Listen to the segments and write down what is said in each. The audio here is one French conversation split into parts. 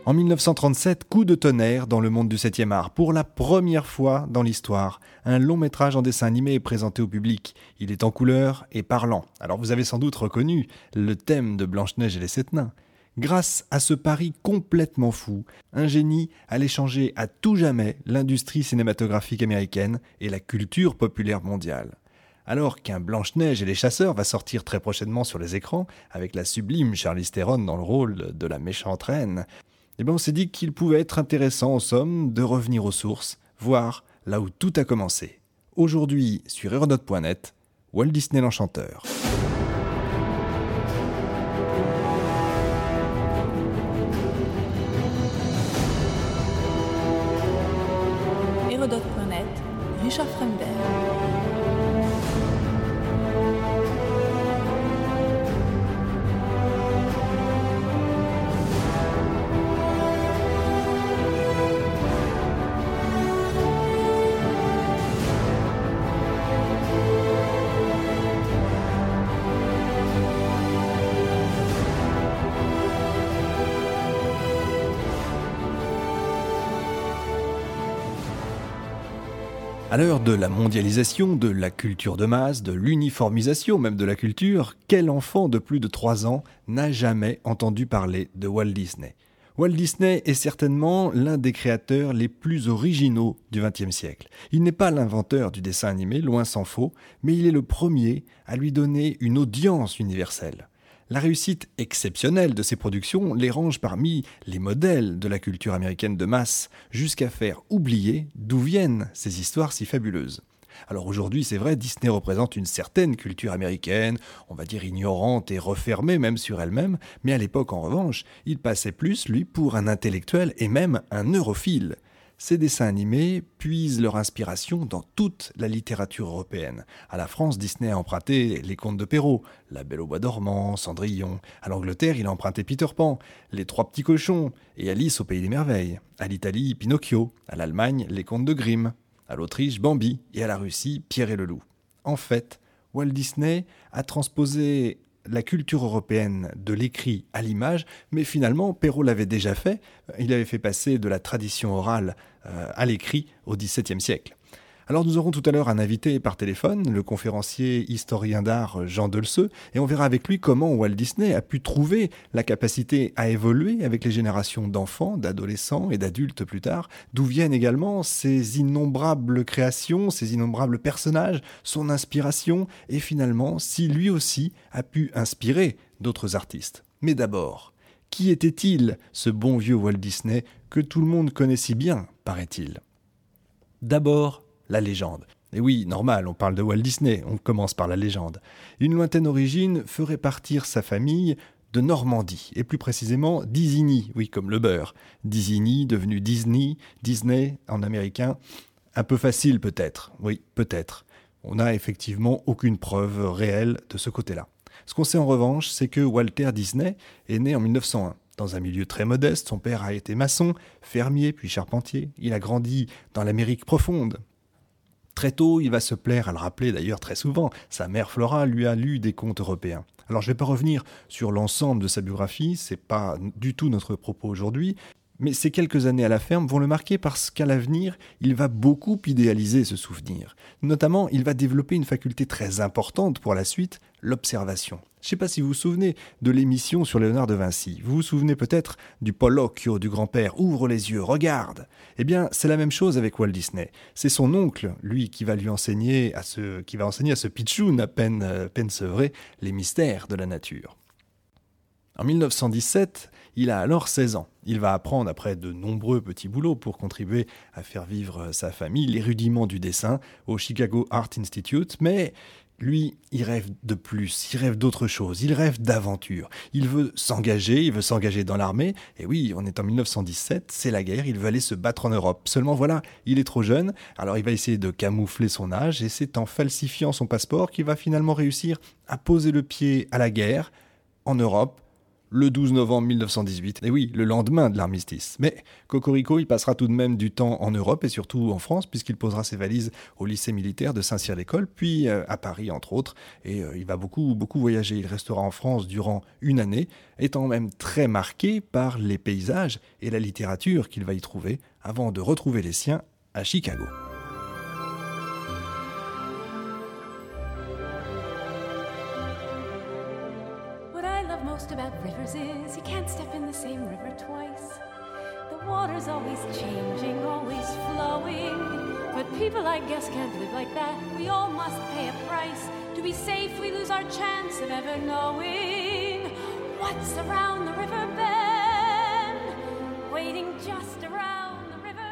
En 1937, coup de tonnerre dans le monde du 7e art. Pour la première fois dans l'histoire, un long métrage en dessin animé est présenté au public. Il est en couleur et parlant. Alors vous avez sans doute reconnu le thème de Blanche-Neige et les 7 nains. Grâce à ce pari complètement fou, un génie allait changer à tout jamais l'industrie cinématographique américaine et la culture populaire mondiale. Alors qu'un Blanche-Neige et les chasseurs va sortir très prochainement sur les écrans, avec la sublime Charlize Theron dans le rôle de la méchante reine, on s'est dit qu'il pouvait être intéressant en somme de revenir aux sources, voir là où tout a commencé. Aujourd'hui, sur Hérodote.net, Walt Disney l'Enchanteur. Hérodote.net, Richard Fremder. À l'heure de la mondialisation, de la culture de masse, de l'uniformisation même de la culture, quel enfant de plus de 3 ans n'a jamais entendu parler de Walt Disney ? Walt Disney est certainement l'un des créateurs les plus originaux du XXe siècle. Il n'est pas l'inventeur du dessin animé, loin s'en faut, mais il est le premier à lui donner une audience universelle. La réussite exceptionnelle de ses productions les range parmi les modèles de la culture américaine de masse, jusqu'à faire oublier d'où viennent ces histoires si fabuleuses. Alors aujourd'hui, c'est vrai, Disney représente une certaine culture américaine, on va dire ignorante et refermée même sur elle-même, mais à l'époque en revanche, il passait plus, lui, pour un intellectuel et même un neurophile. Ces dessins animés puisent leur inspiration dans toute la littérature européenne. À la France, Disney a emprunté les contes de Perrault, La Belle au bois dormant, Cendrillon. À l'Angleterre, il a emprunté Peter Pan, Les Trois petits cochons et Alice au pays des merveilles. À l'Italie, Pinocchio. À l'Allemagne, les contes de Grimm. À l'Autriche, Bambi. Et à la Russie, Pierre et le loup. En fait, Walt Disney a transposé la culture européenne de l'écrit à l'image, mais finalement, Perrault l'avait déjà fait. Il avait fait passer de la tradition orale à l'écrit au XVIIe siècle. Alors nous aurons tout à l'heure un invité par téléphone, le conférencier historien d'art Jean Delceux, et on verra avec lui comment Walt Disney a pu trouver la capacité à évoluer avec les générations d'enfants, d'adolescents et d'adultes plus tard, d'où viennent également ces innombrables créations, ces innombrables personnages, son inspiration, et finalement si lui aussi a pu inspirer d'autres artistes. Mais d'abord, qui était-il, ce bon vieux Walt Disney que tout le monde connaît si bien, paraît-il ? D'abord, la légende. Et oui, normal, on parle de Walt Disney, on commence par la légende. Une lointaine origine ferait partir sa famille de Normandie, et plus précisément d'Isigny, oui, comme le beurre. D'Isigny, devenu Disney, Disney en américain. Un peu facile peut-être, oui, peut-être. On n'a effectivement aucune preuve réelle de ce côté-là. Ce qu'on sait en revanche, c'est que Walter Disney est né en 1901. Dans un milieu très modeste, son père a été maçon, fermier puis charpentier. Il a grandi dans l'Amérique profonde. Très tôt, il va se plaire à le rappeler d'ailleurs très souvent. Sa mère Flora lui a lu des contes européens. Alors je ne vais pas revenir sur l'ensemble de sa biographie, c'est pas du tout notre propos aujourd'hui, mais ces quelques années à la ferme vont le marquer parce qu'à l'avenir, il va beaucoup idéaliser ce souvenir. Notamment, il va développer une faculté très importante pour la suite, l'observation. Je ne sais pas si vous vous souvenez de l'émission sur Léonard de Vinci. Vous vous souvenez peut-être du Pollocchio du grand-père. Ouvre les yeux, regarde. Eh bien, c'est la même chose avec Walt Disney. C'est son oncle, lui, qui va enseigner à ce pitchoun à peine sevré les mystères de la nature. En 1917, il a alors 16 ans. Il va apprendre, après de nombreux petits boulots pour contribuer à faire vivre sa famille, les rudiments du dessin au Chicago Art Institute, mais lui, il rêve de plus, il rêve d'autre chose, il rêve d'aventure. Il veut s'engager dans l'armée. Et oui, on est en 1917, c'est la guerre, il veut aller se battre en Europe. Seulement voilà, il est trop jeune, alors il va essayer de camoufler son âge et c'est en falsifiant son passeport qu'il va finalement réussir à poser le pied à la guerre en Europe, le 12 novembre 1918, et oui, le lendemain de l'armistice. Mais Cocorico, il passera tout de même du temps en Europe et surtout en France, puisqu'il posera ses valises au lycée militaire de Saint-Cyr-l'École, puis à Paris entre autres, et il va beaucoup voyager. Il restera en France durant une année, étant même très marqué par les paysages et la littérature qu'il va y trouver, avant de retrouver les siens à Chicago. Most about rivers is you can't step in the same river twice. The water's always changing, always flowing. But people, I guess, can't live like that. We all must pay a price. To be safe, we lose our chance of ever knowing what's around the river bend, waiting just around the river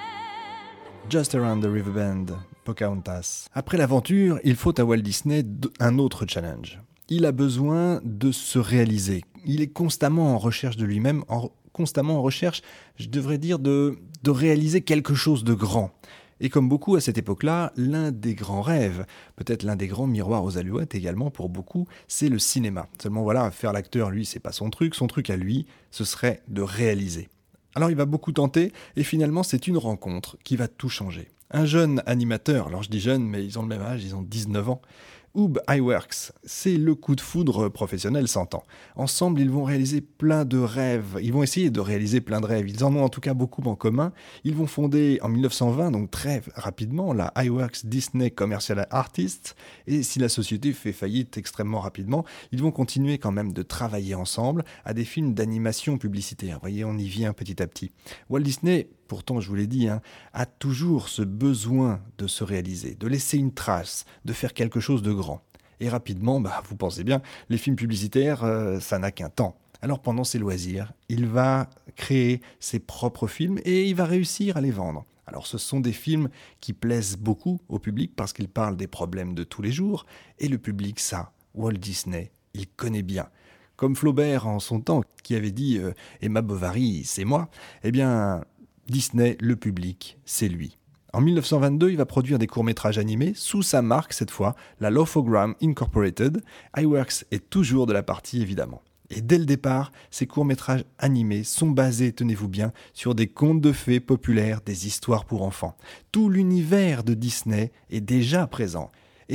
bend. Just Around the River Bend, Pocahontas. Après l'aventure, il faut à Walt Disney un autre challenge. Il a besoin de se réaliser. Il est constamment en recherche de lui-même, constamment en recherche, je devrais dire, de réaliser quelque chose de grand. Et comme beaucoup à cette époque-là, l'un des grands rêves, peut-être l'un des grands miroirs aux alouettes également pour beaucoup, c'est le cinéma. Seulement voilà, faire l'acteur, lui, c'est pas son truc à lui, ce serait de réaliser. Alors il va beaucoup tenter, et finalement c'est une rencontre qui va tout changer. Un jeune animateur, alors je dis jeune, mais ils ont le même âge, ils ont 19 ans, Ub Iwerks, c'est le coup de foudre professionnel s'entend. Ensemble, ils vont réaliser plein de rêves. Ils vont essayer de réaliser plein de rêves. Ils en ont en tout cas beaucoup en commun. Ils vont fonder en 1920, donc très rapidement, la Iwerks Disney Commercial Artists. Et si la société fait faillite extrêmement rapidement, ils vont continuer quand même de travailler ensemble à des films d'animation publicitaire. Vous voyez, on y vient petit à petit. Walt Disney, pourtant, je vous l'ai dit, a toujours ce besoin de se réaliser, de laisser une trace, de faire quelque chose de grand. Et rapidement, vous pensez bien, les films publicitaires, ça n'a qu'un temps. Alors pendant ses loisirs, il va créer ses propres films et il va réussir à les vendre. Alors ce sont des films qui plaisent beaucoup au public parce qu'ils parlent des problèmes de tous les jours. Et le public, ça, Walt Disney, il connaît bien. Comme Flaubert en son temps, qui avait dit « Emma Bovary, c'est moi », eh bien, Disney, le public, c'est lui. En 1922, il va produire des courts-métrages animés sous sa marque cette fois, la Lophogram Incorporated. Iwerks est toujours de la partie évidemment. Et dès le départ, ces courts-métrages animés sont basés, tenez-vous bien, sur des contes de fées populaires, des histoires pour enfants. Tout l'univers de Disney est déjà présent.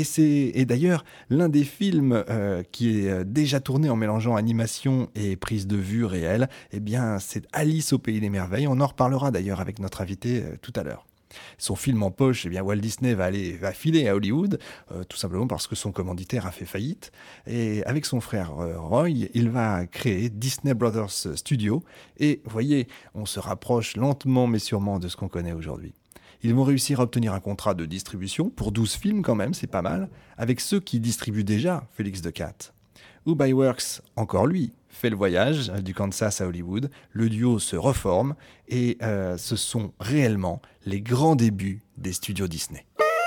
Et d'ailleurs, l'un des films qui est déjà tourné en mélangeant animation et prise de vue réelle, eh bien, c'est Alice au Pays des Merveilles. On en reparlera d'ailleurs avec notre invité tout à l'heure. Son film en poche, eh bien Walt Disney va filer à Hollywood, tout simplement parce que son commanditaire a fait faillite. Et avec son frère Roy, il va créer Disney Brothers Studio. Et vous voyez, on se rapproche lentement mais sûrement de ce qu'on connaît aujourd'hui. Ils vont réussir à obtenir un contrat de distribution, pour 12 films quand même, c'est pas mal, avec ceux qui distribuent déjà Félix de Cat. Ub Iwerks, encore lui, fait le voyage du Kansas à Hollywood, le duo se reforme et ce sont réellement les grands débuts des studios Disney.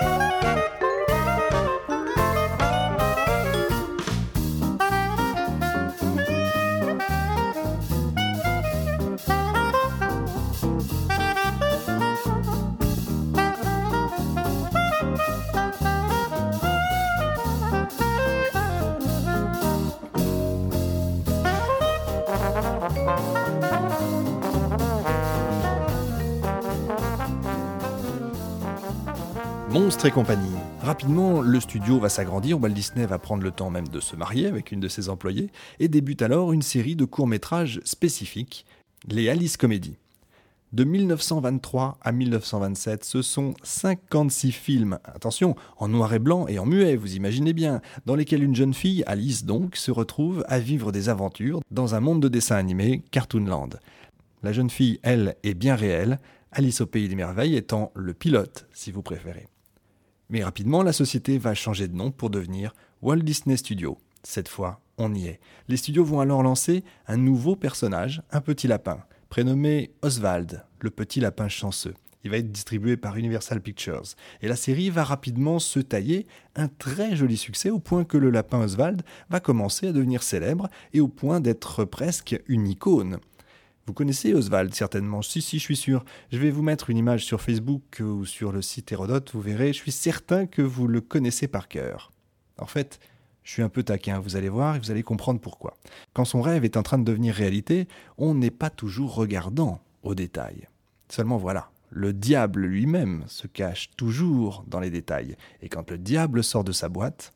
Monstres et compagnie. Rapidement, le studio va s'agrandir, Walt Disney va prendre le temps même de se marier avec une de ses employées et débute alors une série de courts-métrages spécifiques, les Alice Comedy. De 1923 à 1927, ce sont 56 films, attention, en noir et blanc et en muet, vous imaginez bien, dans lesquels une jeune fille, Alice donc, se retrouve à vivre des aventures dans un monde de dessins animés, Cartoonland. La jeune fille, elle, est bien réelle, Alice au Pays des Merveilles étant le pilote, si vous préférez. Mais rapidement, la société va changer de nom pour devenir Walt Disney Studios. Cette fois, on y est. Les studios vont alors lancer un nouveau personnage, un petit lapin, prénommé Oswald, le petit lapin chanceux. Il va être distribué par Universal Pictures. Et la série va rapidement se tailler un très joli succès au point que le lapin Oswald va commencer à devenir célèbre et au point d'être presque une icône. Vous connaissez Oswald certainement, si je suis sûr. Je vais vous mettre une image sur Facebook ou sur le site Hérodote, vous verrez, je suis certain que vous le connaissez par cœur. En fait, Je suis un peu taquin, vous allez voir et vous allez comprendre pourquoi. Quand son rêve est en train de devenir réalité, on n'est pas toujours regardant aux détails. Seulement voilà, le diable lui-même se cache toujours dans les détails. Et quand le diable sort de sa boîte,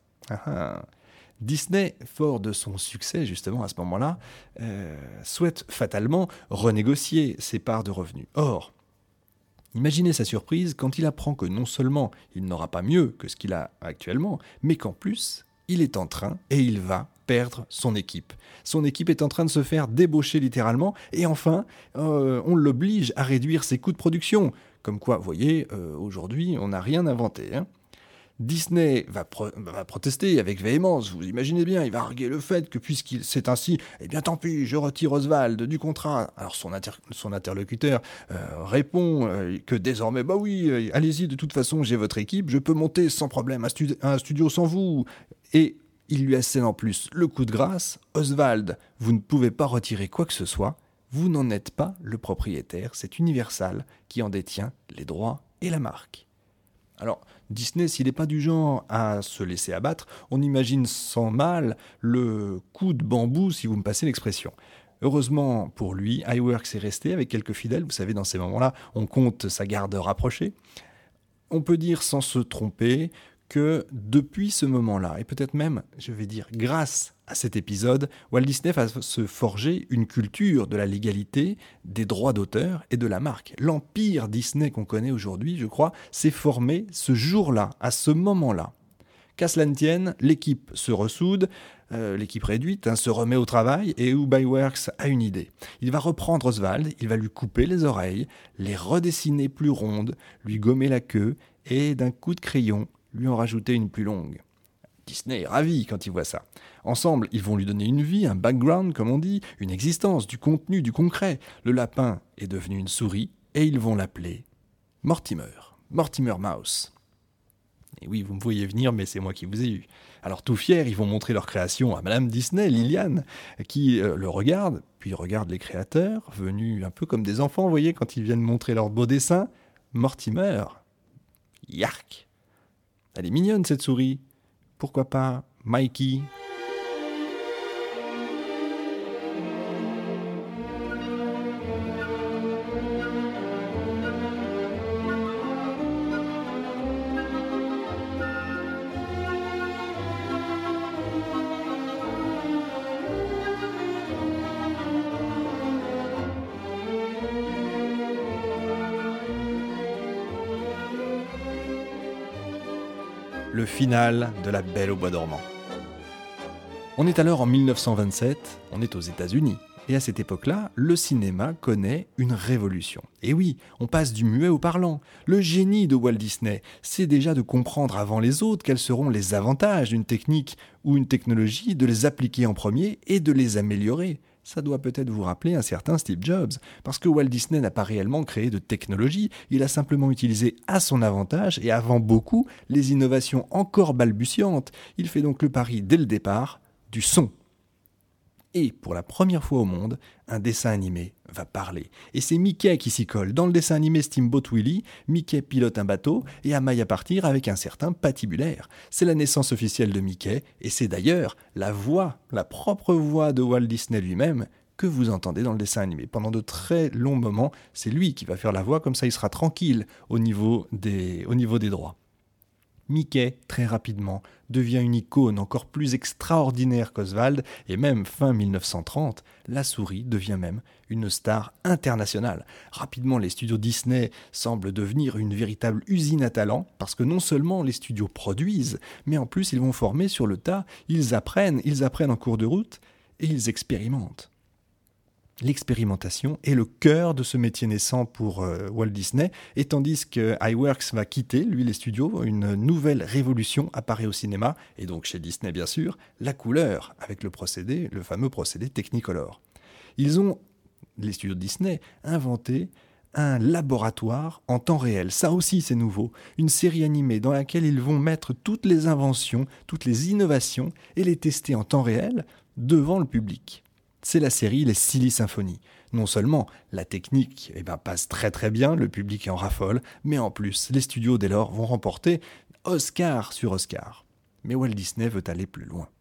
Disney, fort de son succès justement à ce moment-là, souhaite fatalement renégocier ses parts de revenus. Or, imaginez sa surprise quand il apprend que non seulement il n'aura pas mieux que ce qu'il a actuellement, mais qu'en plus, il est en train et il va perdre son équipe. Son équipe est en train de se faire débaucher littéralement et enfin, on l'oblige à réduire ses coûts de production. Comme quoi, vous voyez, aujourd'hui, on n'a rien inventé. Disney va protester avec véhémence, vous imaginez bien, il va arguer le fait que puisqu'il c'est ainsi, eh bien tant pis, je retire Oswald du contrat. Alors son interlocuteur répond que désormais, bah oui, allez-y, de toute façon j'ai votre équipe, je peux monter sans problème un studio sans vous. Et il lui assène en plus le coup de grâce, Oswald, vous ne pouvez pas retirer quoi que ce soit, vous n'en êtes pas le propriétaire, c'est Universal qui en détient les droits et la marque. Alors, Disney, s'il n'est pas du genre à se laisser abattre, on imagine sans mal le coup de bambou, si vous me passez l'expression. Heureusement pour lui, iWorks est resté avec quelques fidèles. Vous savez, dans ces moments-là, on compte sa garde rapprochée. On peut dire sans se tromper que depuis ce moment-là, et peut-être même, je vais dire, grâce à cet épisode, Walt Disney va se forger une culture de la légalité, des droits d'auteur et de la marque. L'empire Disney qu'on connaît aujourd'hui, je crois, s'est formé ce jour-là, à ce moment-là. Qu'à cela ne tienne, l'équipe se ressoude, l'équipe réduite se remet au travail et Ub Iwerks a une idée. Il va reprendre Oswald, il va lui couper les oreilles, les redessiner plus rondes, lui gommer la queue et d'un coup de crayon, lui en rajouter une plus longue. Disney est ravi quand il voit ça. Ensemble, ils vont lui donner une vie, un background, comme on dit, une existence, du contenu, du concret. Le lapin est devenu une souris et ils vont l'appeler Mortimer. Mortimer Mouse. Et oui, vous me voyez venir, mais c'est moi qui vous ai eu. Alors tout fiers, ils vont montrer leur création à Madame Disney, Liliane, qui le regarde, puis regarde les créateurs, venus un peu comme des enfants, vous voyez, quand ils viennent montrer leur beau dessin. Mortimer. Yark. Elle est mignonne cette souris. Pourquoi pas Mikey? Le final de La Belle au bois dormant. On est alors en 1927, on est aux États-Unis. Et à cette époque-là, le cinéma connaît une révolution. Et oui, on passe du muet au parlant. Le génie de Walt Disney, c'est déjà de comprendre avant les autres quels seront les avantages d'une technique ou une technologie, de les appliquer en premier et de les améliorer. Ça doit peut-être vous rappeler un certain Steve Jobs, parce que Walt Disney n'a pas réellement créé de technologie, il a simplement utilisé à son avantage et avant beaucoup les innovations encore balbutiantes. Il fait donc le pari dès le départ du son. Et pour la première fois au monde, un dessin animé va parler. Et c'est Mickey qui s'y colle. Dans le dessin animé Steamboat Willie, Mickey pilote un bateau et amaille à partir avec un certain patibulaire. C'est la naissance officielle de Mickey et c'est d'ailleurs la voix, la propre voix de Walt Disney lui-même que vous entendez dans le dessin animé. Pendant de très longs moments, c'est lui qui va faire la voix, comme ça il sera tranquille au niveau des droits. Mickey, très rapidement, devient une icône encore plus extraordinaire qu'Oswald, et même fin 1930, la souris devient même une star internationale. Rapidement, les studios Disney semblent devenir une véritable usine à talent, parce que non seulement les studios produisent, mais en plus ils vont former sur le tas, ils apprennent en cours de route, et ils expérimentent. L'expérimentation est le cœur de ce métier naissant pour Walt Disney, et tandis que iWorks va quitter, lui, les studios, une nouvelle révolution apparaît au cinéma, et donc chez Disney bien sûr, la couleur, avec le fameux procédé Technicolor. Ils ont, les studios Disney, inventé un laboratoire en temps réel. Ça aussi c'est nouveau, une série animée dans laquelle ils vont mettre toutes les inventions, toutes les innovations, et les tester en temps réel devant le public. C'est la série Les Silly Symphonies. Non seulement la technique passe très très bien, le public en raffole, mais en plus, les studios dès lors vont remporter Oscar sur Oscar. Mais Walt Disney veut aller plus loin.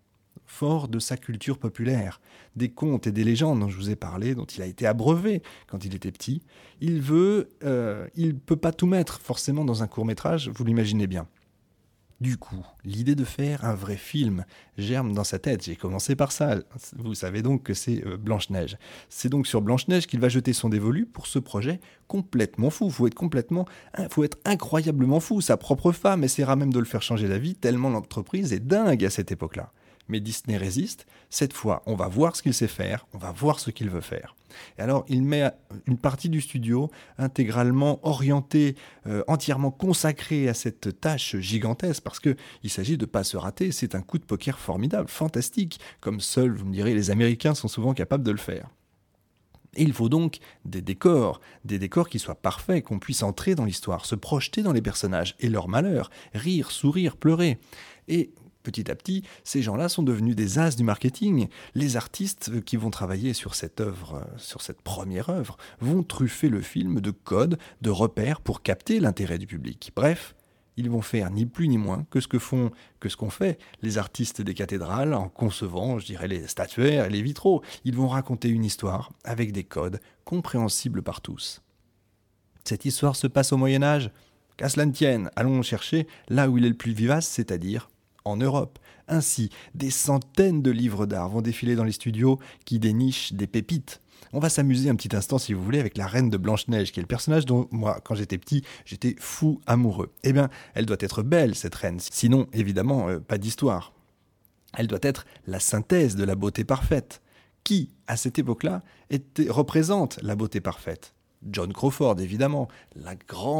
fort de sa culture populaire, des contes et des légendes dont je vous ai parlé, dont il a été abreuvé quand il était petit. Il peut pas tout mettre forcément dans un court-métrage, vous l'imaginez bien. Du coup, l'idée de faire un vrai film germe dans sa tête. J'ai commencé par ça. Vous savez donc que c'est Blanche-Neige. C'est donc sur Blanche-Neige qu'il va jeter son dévolu pour ce projet complètement fou. Faut être incroyablement fou. Sa propre femme essaiera même de le faire changer d'avis tellement l'entreprise est dingue à cette époque-là. Mais Disney résiste. Cette fois, on va voir ce qu'il sait faire, on va voir ce qu'il veut faire. Et alors, il met une partie du studio intégralement orientée, entièrement consacrée à cette tâche gigantesque, parce qu'il s'agit de ne pas se rater. C'est un coup de poker formidable, fantastique, comme seuls, vous me direz, les Américains sont souvent capables de le faire. Et il faut donc des décors qui soient parfaits, qu'on puisse entrer dans l'histoire, se projeter dans les personnages et leurs malheurs, rire, sourire, pleurer. Et petit à petit, ces gens-là sont devenus des as du marketing. Les artistes qui vont travailler sur cette première œuvre, vont truffer le film de codes, de repères pour capter l'intérêt du public. Bref, ils vont faire ni plus ni moins que ce qu'ont fait les artistes des cathédrales en concevant, je dirais, les statuaires et les vitraux. Ils vont raconter une histoire avec des codes compréhensibles par tous. Cette histoire se passe au Moyen-Âge. Qu'à cela ne tienne, allons chercher là où il est le plus vivace, c'est-à-dire en Europe. Ainsi, des centaines de livres d'art vont défiler dans les studios qui dénichent des pépites. On va s'amuser un petit instant, si vous voulez, avec la reine de Blanche-Neige, qui est le personnage dont, moi, quand j'étais petit, j'étais fou amoureux. Eh bien, elle doit être belle, cette reine. Sinon, évidemment, pas d'histoire. Elle doit être la synthèse de la beauté parfaite. Qui, à cette époque-là, représente la beauté parfaite ? Joan Crawford, évidemment, la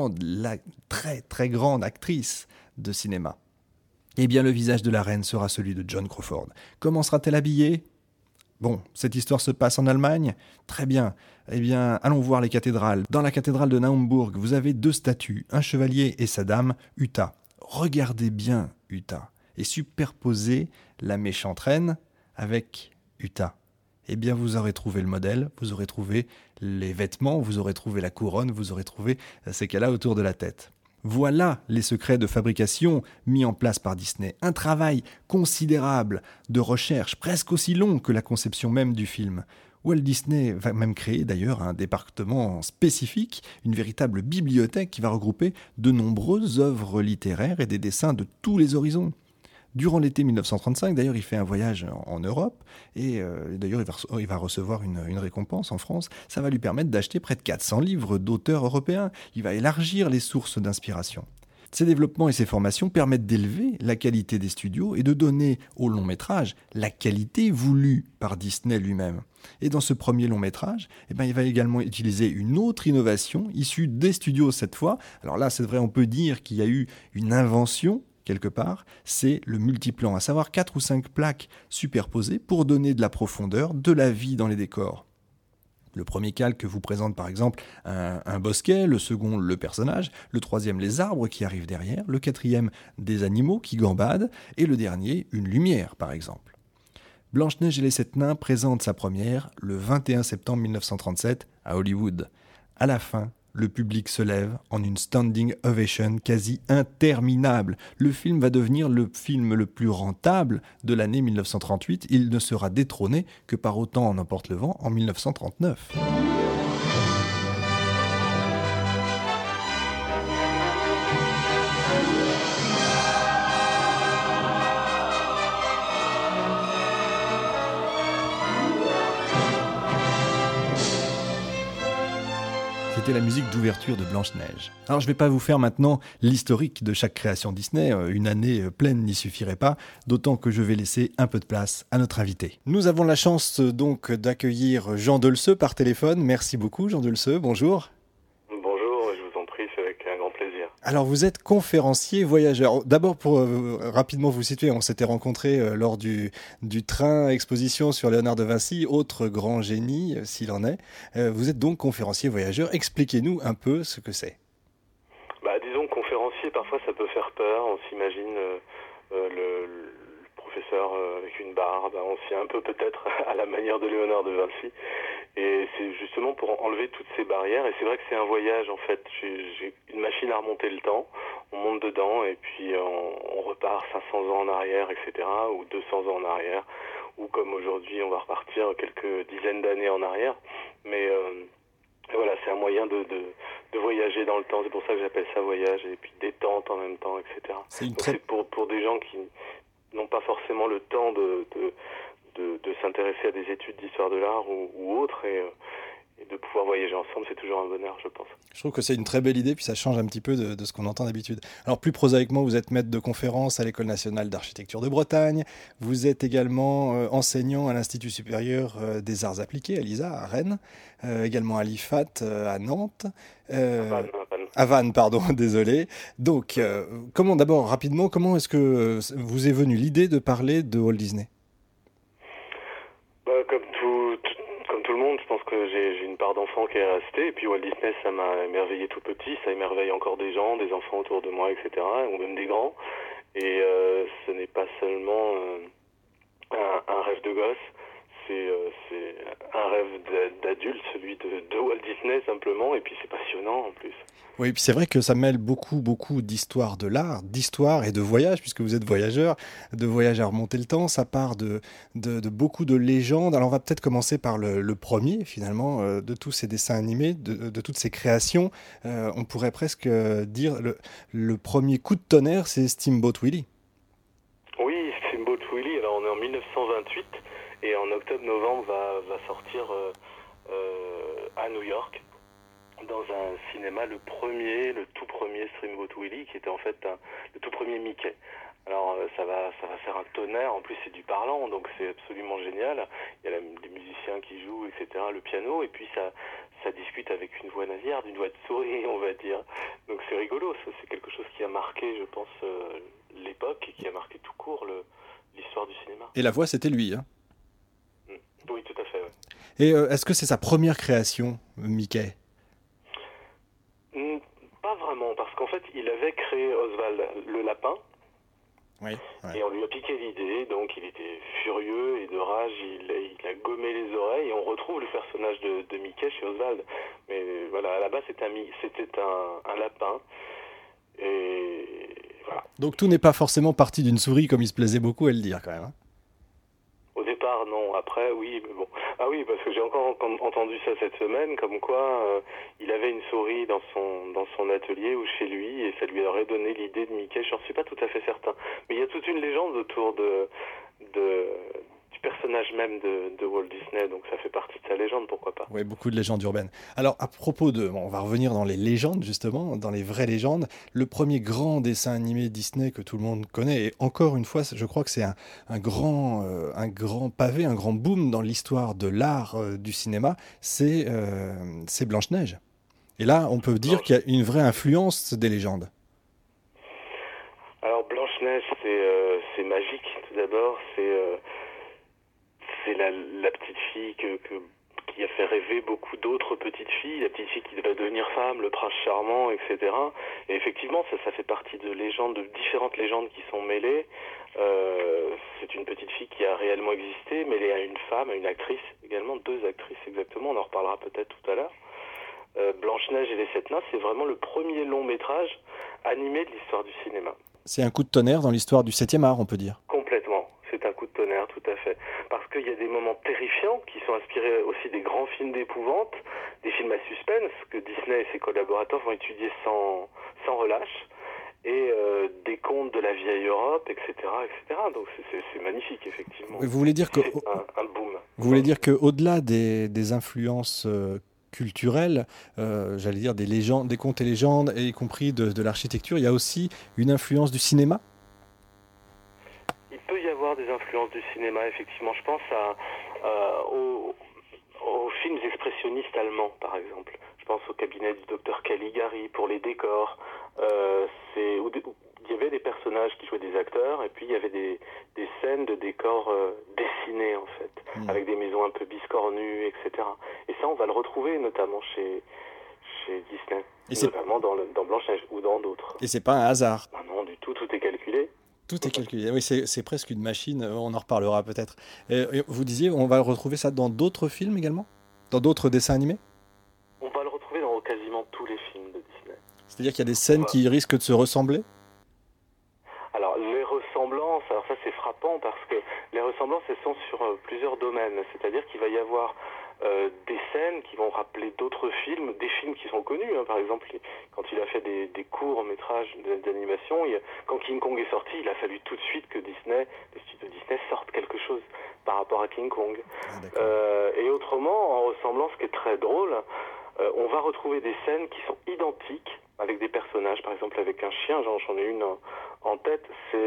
très très grande actrice de cinéma. Eh bien, le visage de la reine sera celui de Joan Crawford. Comment sera-t-elle habillée ? Bon, cette histoire se passe en Allemagne ? Très bien. Eh bien, allons voir les cathédrales. Dans la cathédrale de Naumbourg, vous avez 2 statues, un chevalier et sa dame, Uta. Regardez bien Uta et superposez la méchante reine avec Uta. Eh bien, vous aurez trouvé le modèle, vous aurez trouvé les vêtements, vous aurez trouvé la couronne, vous aurez trouvé ce qu'elle a autour de la tête. Voilà les secrets de fabrication mis en place par Disney. Un travail considérable de recherche, presque aussi long que la conception même du film. Walt Disney va même créer d'ailleurs un département spécifique, une véritable bibliothèque qui va regrouper de nombreuses œuvres littéraires et des dessins de tous les horizons. Durant l'été 1935, d'ailleurs, il fait un voyage en Europe et d'ailleurs, il va recevoir une récompense en France. Ça va lui permettre d'acheter près de 400 livres d'auteurs européens. Il va élargir les sources d'inspiration. Ces développements et ces formations permettent d'élever la qualité des studios et de donner au long métrage la qualité voulue par Disney lui-même. Et dans ce premier long métrage, il va également utiliser une autre innovation issue des studios cette fois. Alors là, c'est vrai, on peut dire qu'il y a eu une invention quelque part, c'est le multiplan, à savoir 4 ou 5 plaques superposées pour donner de la profondeur, de la vie dans les décors. Le premier calque vous présente par exemple un bosquet, le second le personnage, le troisième les arbres qui arrivent derrière, le quatrième des animaux qui gambadent, et le dernier une lumière par exemple. Blanche-Neige et les 7 nains présente sa première le 21 septembre 1937 à Hollywood. À la fin, le public se lève en une standing ovation quasi interminable. Le film va devenir le film le plus rentable de l'année 1938. Il ne sera détrôné que par Autant en emporte le vent en 1939. C'était la musique d'ouverture de Blanche-Neige. Alors je ne vais pas vous faire maintenant l'historique de chaque création Disney, une année pleine n'y suffirait pas, d'autant que je vais laisser un peu de place à notre invité. Nous avons la chance donc d'accueillir Jean Dolceux par téléphone. Merci beaucoup Jean Dolceux, bonjour. Bonjour, je vous en prie, c'est avec un grand plaisir. Alors vous êtes conférencier voyageur. D'abord pour rapidement vous situer, on s'était rencontrés lors du train exposition sur Léonard de Vinci, autre grand génie s'il en est. Vous êtes donc conférencier voyageur. Expliquez-nous un peu ce que c'est. Disons conférencier, parfois ça peut faire peur. On s'imagine le professeur avec une barbe, on s'y est un peu peut-être à la manière de Léonard de Vinci. Et c'est justement pour enlever toutes ces barrières. Et c'est vrai que c'est un voyage, en fait. J'ai une machine à remonter le temps. On monte dedans et puis on repart 500 ans en arrière, etc. Ou 200 ans en arrière. Ou comme aujourd'hui, on va repartir quelques dizaines d'années en arrière. Mais voilà, c'est un moyen de voyager dans le temps. C'est pour ça que j'appelle ça voyage. Et puis détente en même temps, etc. Donc c'est pour des gens qui n'ont pas forcément le temps de s'intéresser à des études d'histoire de l'art ou autres, et de pouvoir voyager ensemble, c'est toujours un bonheur, je pense. Je trouve que c'est une très belle idée, puis ça change un petit peu de ce qu'on entend d'habitude. Alors plus prosaïquement, vous êtes maître de conférence à l'École nationale d'architecture de Bretagne, vous êtes également enseignant à l'Institut supérieur des arts appliqués, à l'ISA, à Rennes, également à l'IFAT, à Nantes, à Vannes, pardon, désolé. Donc, d'abord, rapidement, comment est-ce que vous est venue l'idée de parler de Walt Disney ? Comme tout le monde, je pense que j'ai une part d'enfant qui est restée. Et puis Walt Disney, ça m'a émerveillé tout petit. Ça émerveille encore des gens, des enfants autour de moi, etc. Ou même des grands. Et ce n'est pas seulement un rêve de gosse. C'est un rêve d'adulte, celui de Walt Disney simplement. Et puis c'est passionnant en plus. Oui, puis c'est vrai que ça mêle beaucoup d'histoire de l'art, d'histoire et de voyage, puisque vous êtes voyageur, de voyage à remonter le temps. Ça part de beaucoup de légendes. Alors on va peut-être commencer par le premier, finalement, de tous ces dessins animés, de toutes ces créations. On pourrait presque dire le premier coup de tonnerre, c'est Steamboat Willie. Oui, Steamboat Willie. Alors on est en 1928 et en octobre-novembre va sortir à New York, dans un cinéma, le tout premier Steamboat Willie, qui était en fait le tout premier Mickey. Alors ça va faire un tonnerre, en plus c'est du parlant, donc c'est absolument génial. Il y a des musiciens qui jouent, etc., le piano, et puis ça discute avec une voix nasillarde, une voix de souris, on va dire. Donc c'est rigolo, ça, c'est quelque chose qui a marqué, je pense, l'époque, et qui a marqué tout court l'histoire du cinéma. Et la voix, c'était lui, hein ? Oui, tout à fait, ouais. Et est-ce que c'est sa première création, Mickey ? Pas vraiment, parce qu'en fait, il avait créé Oswald le lapin. Oui, ouais. Et on lui a piqué l'idée, donc il était furieux et de rage, il a gommé les oreilles, et on retrouve le personnage de Mickey chez Oswald. Mais voilà, à la base c'était un lapin, et voilà. Donc tout n'est pas forcément parti d'une souris, comme il se plaisait beaucoup à le dire quand même. Hein. Au départ, non. Après, oui, mais bon. Ah oui, parce que j'ai encore entendu ça cette semaine, comme quoi il avait une souris dans son atelier ou chez lui, et ça lui aurait donné l'idée de Mickey. Je n'en suis pas tout à fait certain. Mais il y a toute une légende autour du personnage même de Walt Disney, donc ça fait partie de sa légende, pourquoi pas. Oui, beaucoup de légendes urbaines. Alors, à propos on va revenir dans les légendes, justement, dans les vraies légendes. Le premier grand dessin animé Disney que tout le monde connaît, et encore une fois, je crois que c'est un grand pavé, un grand boom dans l'histoire de l'art du cinéma, c'est Blanche-Neige. Et là, on peut dire qu'il y a une vraie influence des légendes. Alors, Blanche-Neige, c'est magique, tout d'abord, c'est la petite fille qui a fait rêver beaucoup d'autres petites filles, la petite fille qui devait devenir femme, le prince charmant, etc. Et effectivement, ça fait partie de différentes légendes qui sont mêlées. C'est une petite fille qui a réellement existé, mêlée à une femme, à une actrice également, 2 actrices exactement, on en reparlera peut-être tout à l'heure. Blanche-Neige et les 7 nains, c'est vraiment le premier long métrage animé de l'histoire du cinéma. C'est un coup de tonnerre dans l'histoire du 7e art, on peut dire. Complètement, c'est un coup de tonnerre, tout à fait. Parce qu'il y a des moments terrifiants qui sont inspirés aussi des grands films d'épouvante, des films à suspense que Disney et ses collaborateurs vont étudier sans relâche, et des contes de la vieille Europe, etc., etc. Donc c'est magnifique, effectivement. Vous voulez dire que un boom. Vous voulez dire qu'au-delà des influences culturelles, j'allais dire des légendes, des contes et légendes, y compris de l'architecture, il y a aussi une influence du cinéma ? Il peut y avoir des influences du cinéma, effectivement. Je pense aux films expressionnistes allemands, par exemple. Je pense au cabinet du docteur Caligari pour les décors. Il y avait des personnages qui jouaient des acteurs, et puis il y avait des scènes de décors dessinés, en fait, avec des maisons un peu biscornues, etc. Et ça, on va le retrouver notamment chez Disney, notamment dans Blanche-Neige ou dans d'autres. Et c'est pas un hasard. Non, du tout est calculé. Tout est calculé. Oui, c'est presque une machine. On en reparlera peut-être. Et vous disiez, on va retrouver ça dans d'autres films également ? Dans d'autres dessins animés? On va le retrouver dans quasiment tous les films de Disney. C'est-à-dire qu'il y a des scènes qui risquent de se ressembler? Alors les ressemblances, alors ça c'est frappant parce que les ressemblances elles sont sur plusieurs domaines, c'est-à-dire qu'il va y avoir des scènes qui vont rappeler d'autres films, des films qui sont connus, hein. Par exemple quand il a fait des courts métrages d'animation, quand King Kong est sorti, il a fallu tout de suite que Disney, les studios Disney sortent quelque chose par rapport à King Kong. Et autrement, en ressemblant, ce qui est très drôle, on va retrouver des scènes qui sont identiques avec des personnages, par exemple avec un chien, j'en ai une en tête, c'est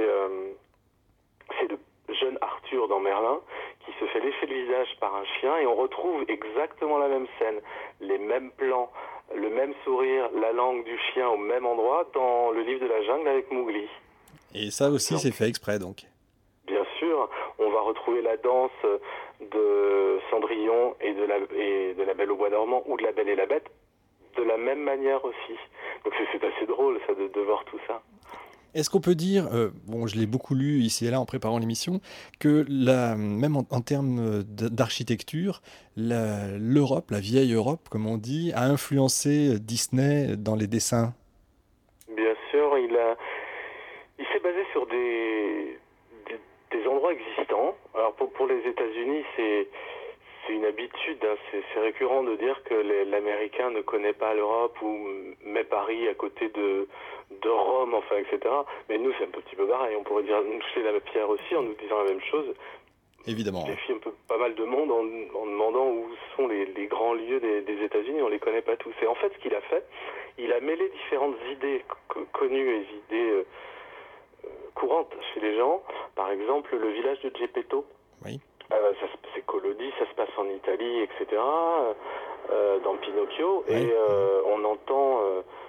le jeune Arthur dans Merlin qui se fait lécher le visage par un chien et on retrouve exactement la même scène, les mêmes plans, le même sourire, la langue du chien au même endroit dans le livre de la jungle avec Mowgli. Et ça aussi, c'est fait exprès, donc. Bien sûr, on va retrouver la danse de Cendrillon et de la Belle au Bois dormant ou de la Belle et la Bête de la même manière aussi. Donc c'est assez drôle ça de voir tout ça. Est-ce qu'on peut dire, bon, je l'ai beaucoup lu ici et là en préparant l'émission, que même en termes d'architecture, l'Europe, la vieille Europe, comme on dit, a influencé Disney dans les dessins? Bien sûr, il s'est basé sur des endroits existants. Alors pour les États-Unis, c'est une habitude, hein. C'est récurrent de dire que l'Américain ne connaît pas l'Europe ou met Paris à côté de Rome, enfin, etc. Mais nous, c'est un petit peu pareil. On pourrait nous jeter la pierre aussi en nous disant la même chose. Évidemment. On défie un peu pas mal de monde en demandant où sont les grands lieux des États-Unis. On les connaît pas tous. Et en fait, ce qu'il a fait, il a mêlé différentes idées connues et idées courantes chez les gens. Par exemple, le village de Geppetto. Oui. C'est Collodi, ça se passe en Italie, etc. Dans Pinocchio. Oui. Et on entend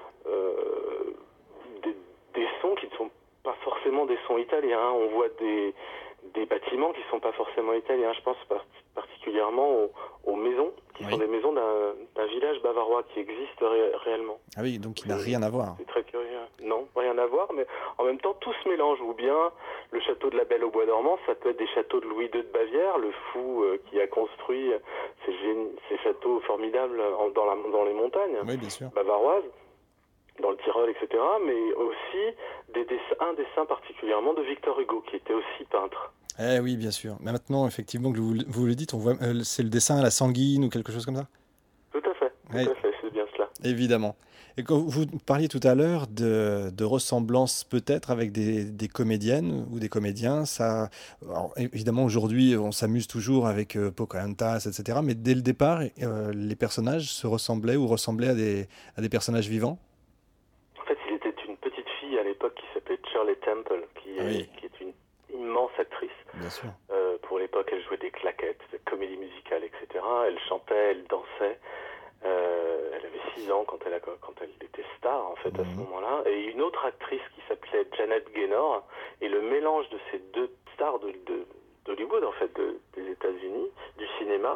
des sons qui ne sont pas forcément des sons italiens. On voit des bâtiments qui ne sont pas forcément italiens. Je pense particulièrement aux maisons, qui sont des maisons d'un village bavarois qui existe réellement. Ah oui, donc il n'a rien à voir. C'est très curieux. Non, rien à voir, mais en même temps, tout se mélange. Ou bien, le château de la Belle au Bois dormant, ça peut être des châteaux de Louis II de Bavière, le fou qui a construit ces châteaux formidables dans les montagnes bavaroises, dans le Tyrol, etc. Mais aussi un dessin particulièrement de Victor Hugo, qui était aussi peintre. Eh oui, bien sûr. Mais maintenant, effectivement, que vous le dites, on voit, c'est le dessin à la sanguine ou quelque chose comme ça? Tout à fait, c'est bien cela. Évidemment. Et quand vous parliez tout à l'heure de ressemblance peut-être avec des comédiennes ou des comédiens, alors, évidemment aujourd'hui on s'amuse toujours avec Pocahontas, etc. Mais dès le départ, les personnages se ressemblaient ou ressemblaient à des personnages vivants? En fait, il était une petite fille à l'époque qui s'appelait Shirley Temple, qui est une immense actrice. Bien sûr. Pour l'époque, elle jouait des claquettes, des comédies musicales, etc. Elle chantait, elle dansait. Elle avait 6 ans quand elle était star, en fait, à ce moment-là. Et une autre actrice qui s'appelait Janet Gaynor. Et le mélange de ces deux stars d'Hollywood, en fait, des États-Unis, du cinéma,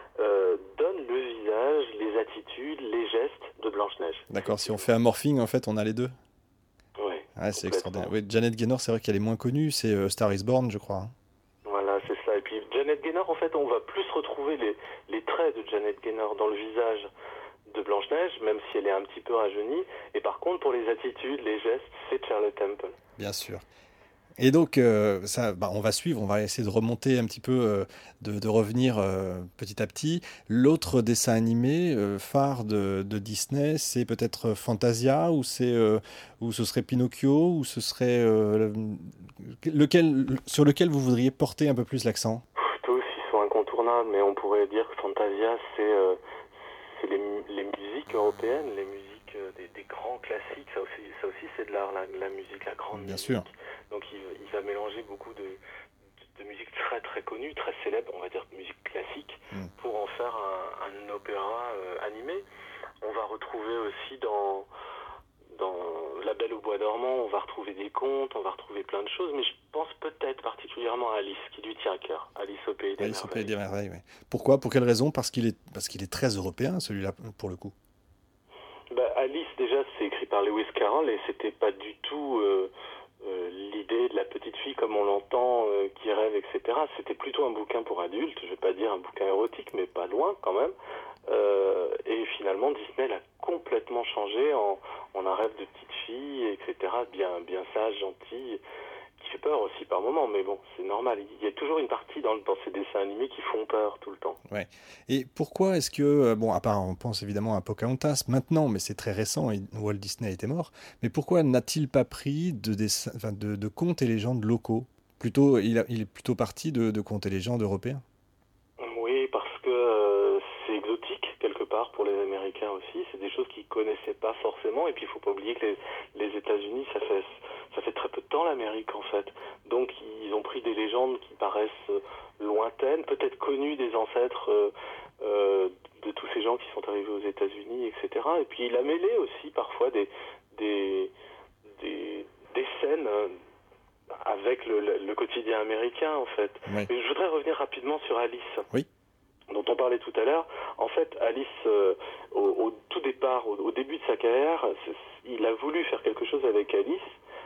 donne le visage, les attitudes, les gestes de Blanche-Neige. D'accord, si on fait un morphing, en fait, on a les deux. Oui. Ah, c'est extraordinaire. Oui, Janet Gaynor, c'est vrai qu'elle est moins connue, c'est Star is Born, je crois. Voilà, c'est ça. Et puis Janet Gaynor, en fait, on va plus retrouver les traits de Janet Gaynor dans le visage de Blanche-Neige, même si elle est un petit peu rajeunie. Et par contre, pour les attitudes, les gestes, c'est Shirley Temple. Bien sûr. Et donc, on va suivre, on va essayer de remonter un petit peu, de revenir petit à petit. L'autre dessin animé phare de Disney, c'est peut-être Fantasia, ou ce serait Pinocchio, ou ce serait sur lequel vous voudriez porter un peu plus l'accent? Tous aussi sont incontournables, mais on pourrait dire que Fantasia, c'est les musiques européennes, les musiques des grands classiques. Ça aussi c'est de l'art, la musique, la grande Bien musique. sûr. Donc il va mélanger beaucoup de musique très très connue, très célèbre, on va dire de musique classique, pour en faire un opéra animé. On va retrouver aussi dans La Belle au Bois dormant, on va retrouver des contes, on va retrouver plein de choses, mais je pense peut-être particulièrement à Alice, qui lui tient à cœur. Alice au Pays des Merveilles. Alice au Pays des Merveilles, oui. Pourquoi? Pour quelle raison? Parce qu'il est très européen, celui-là, pour le coup. Alice, déjà, c'est écrit par Lewis Carroll, et c'était pas du tout l'idée BD de la petite fille comme on l'entend, qui rêve, etc. C'était plutôt un bouquin pour adultes, je vais pas dire un bouquin érotique, mais pas loin quand même. Et finalement, Disney l'a complètement changé en un rêve de petite fille, etc. Bien sage, gentil, qui fait peur aussi par moments, mais bon, c'est normal. Il y a toujours une partie dans ces dessins animés qui font peur tout le temps. Ouais. Et pourquoi est-ce que, bon, à part, on pense évidemment à Pocahontas maintenant, mais c'est très récent, et Walt Disney était mort, mais pourquoi n'a-t-il pas pris de contes et légendes locaux? Plutôt, il est plutôt parti de contes et légendes européens. Oui, parce que c'est exotique quelque part pour les Américains aussi. C'est des choses qu'ils connaissaient pas forcément. Et puis il faut pas oublier que les États-Unis, ça fait très peu de temps l'Amérique en fait. Donc ils ont pris des légendes qui paraissent lointaines, peut-être connues des ancêtres de tous ces gens qui sont arrivés aux États-Unis, etc. Et puis il a mêlé aussi parfois des scènes avec le quotidien américain en fait. Oui. Mais je voudrais revenir rapidement sur Alice. Oui. Dont on parlait tout à l'heure. En fait, Alice, au tout départ, au début de sa carrière, il a voulu faire quelque chose avec Alice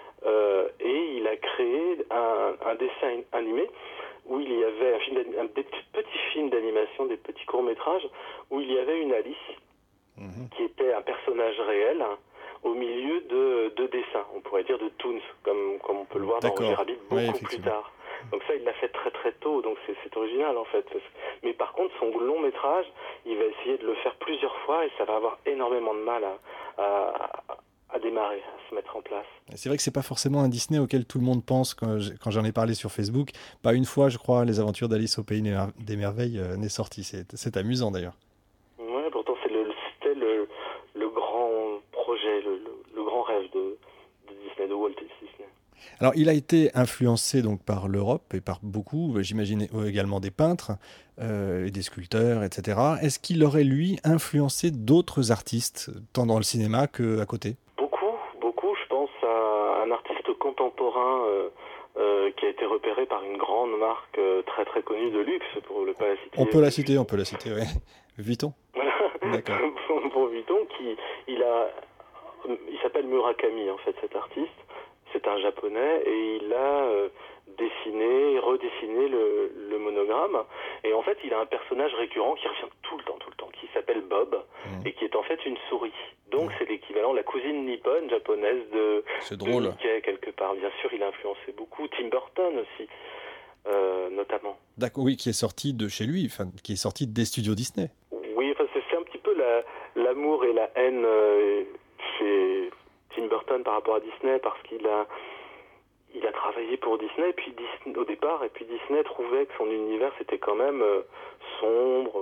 et il a créé un dessin animé où il y avait un petit film d'animation, des petits courts-métrages, où il y avait une Alice qui était un personnage réel au milieu de dessins, on pourrait dire de toons, comme on peut le voir dans Roger Rabbit beaucoup plus tard. Donc ça, il l'a fait très très tôt, donc c'est original en fait. Mais par contre, son long métrage, il va essayer de le faire plusieurs fois et ça va avoir énormément de mal à démarrer, à se mettre en place. C'est vrai que c'est pas forcément un Disney auquel tout le monde pense quand j'en ai parlé sur Facebook. Pas une fois, je crois, Les Aventures d'Alice au Pays des Merveilles n'est sorti. C'est amusant d'ailleurs. Ouais, pourtant c'était le grand projet, le grand rêve de Disney, de Walt Disney. Alors, il a été influencé donc par l'Europe et par beaucoup, j'imagine également des peintres et des sculpteurs, etc. Est-ce qu'il aurait, lui, influencé d'autres artistes, tant dans le cinéma qu'à côté? Beaucoup. Je pense à un artiste contemporain qui a été repéré par une grande marque très très connue de luxe, pour ne pas la citer. On peut la citer, oui. Vuitton. D'accord. Pour Vuitton, il s'appelle Murakami, en fait, cet artiste. C'est un japonais et il a redessiné le monogramme. Et en fait, il a un personnage récurrent qui revient tout le temps, qui s'appelle Bob et qui est en fait une souris. Donc c'est l'équivalent, la cousine nippone japonaise de Mickey quelque part. Bien sûr, il a influencé beaucoup. Tim Burton aussi, notamment. D'accord, oui, qui est sorti de chez lui, qui est sorti des studios Disney. Oui, c'est un petit peu l'amour et la haine chez Tim Burton par rapport à Disney, parce qu'il a travaillé pour Disney, au départ, et puis Disney trouvait que son univers c'était quand même sombre,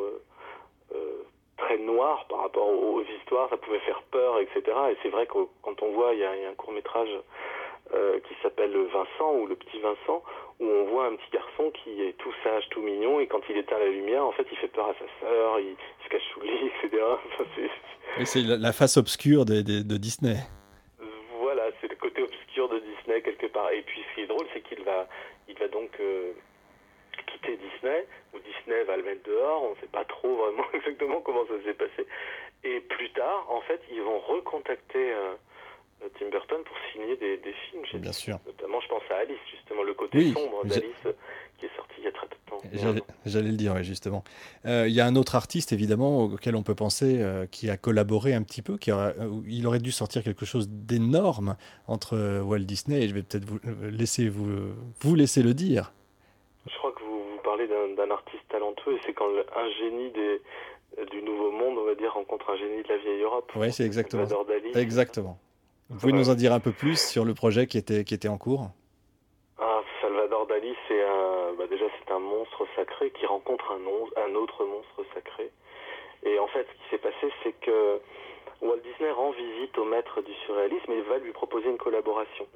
très noir par rapport aux histoires, ça pouvait faire peur, etc. Et c'est vrai que quand on voit, il y a un court-métrage qui s'appelle Vincent, ou Le Petit Vincent, où on voit un petit garçon qui est tout sage, tout mignon, et quand il éteint la lumière, en fait, il fait peur à sa sœur, il se cache sous le lit, etc. Et c'est la face obscure de Disney. Voilà, c'est le côté obscur de Disney quelque part. Et puis ce qui est drôle, c'est qu'il va donc quitter Disney, ou Disney va le mettre dehors, on ne sait pas trop vraiment exactement comment ça s'est passé. Et plus tard, en fait, ils vont recontacter Tim Burton pour signer des films chez Bien sûr. Notamment, je pense à Alice, justement, le côté sombre d'Alice qui est sorti il y a très peu de temps. J'allais le dire, oui, justement. Il y a un autre artiste, évidemment, auquel on peut penser, qui a collaboré un petit peu, il aurait dû sortir quelque chose d'énorme entre Walt Disney, et je vais peut-être vous laisser le dire. Je crois que vous parlez d'un artiste talentueux, et c'est quand un génie du Nouveau Monde, on va dire, rencontre un génie de la vieille Europe. Oui, c'est exactement. Salvador Dali. Exactement. Vous pouvez nous en dire un peu plus sur le projet qui était en cours? Salvador Dali, déjà c'est un monstre sacré qui rencontre un autre monstre sacré. Et en fait, ce qui s'est passé, c'est que Walt Disney rend visite au maître du surréalisme et va lui proposer une collaboration.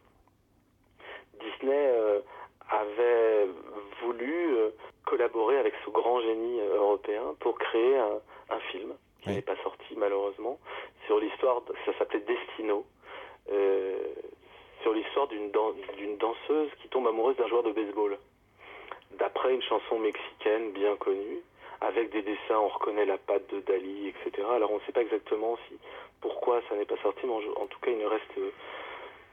Disney avait voulu collaborer avec ce grand génie européen pour créer un film qui n'est pas sorti malheureusement, sur l'histoire, ça s'appelait Destino, sur l'histoire d'une danseuse qui tombe amoureuse d'un joueur de baseball, d'après une chanson mexicaine bien connue, avec des dessins, on reconnaît la patte de Dali, etc. Alors on ne sait pas exactement pourquoi ça n'est pas sorti, mais en tout cas il ne reste